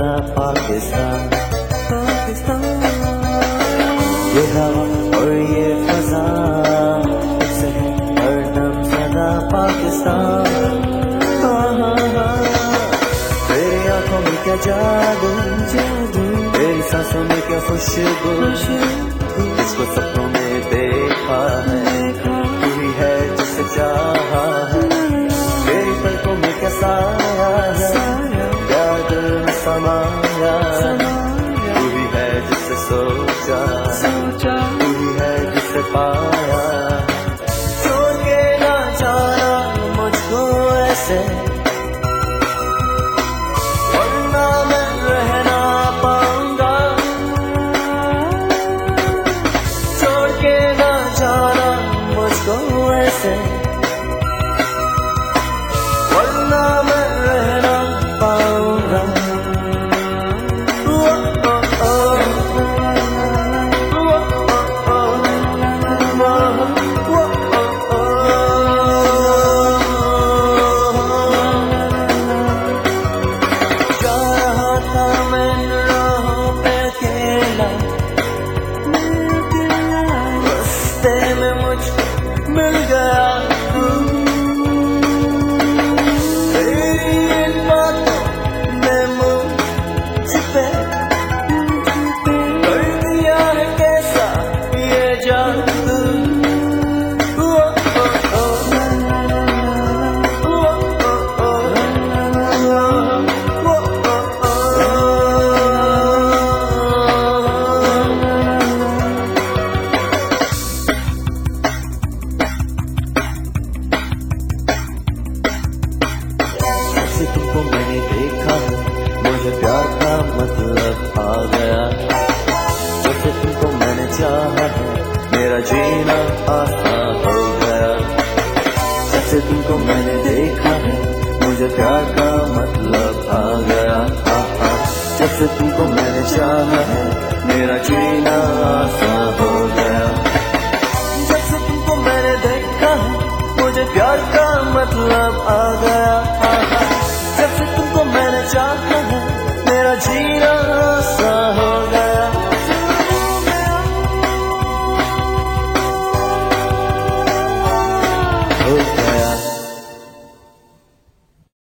पाकिस्तान, ये हवा और ये फजा से है हरदम सदा पाकिस्तान। तेरी आंखों में क्या जादू, तेरी सांसों में क्या खुशबू, इसको सपनों में देखा है, तू ही है जिसे चाहा है। तेरी पलकों में क्या साया है, क्या दिल में समाया, तू ही है जिसे सोचा, तू ही है जिसे पाया। छोड़ के ना जाना मुझको ऐसे, वरना मैं रह ना पाऊंगा। छोड़ के ना जाना मुझको ऐसे, वरना मैं रह ना पाऊंगा। मिल गया तू, तेरी इन बातों ने मुझ पे कर दिया है कैसा ये जादू। तुमको मैंने देखा है, मुझे प्यार का मतलब आ गया। जब से तुमको मैंने चाहा है, मेरा जीना आसान हो गया। जब से तुमको मैंने देखा है, मुझे प्यार का मतलब आ गया। जब से तुमको मैंने चाहा है, मेरा जीना आसान हो गया। जब से तुमको मैंने देखा है, मुझे प्यार का मतलब आ गया। जब से तुमको मैंने चाहा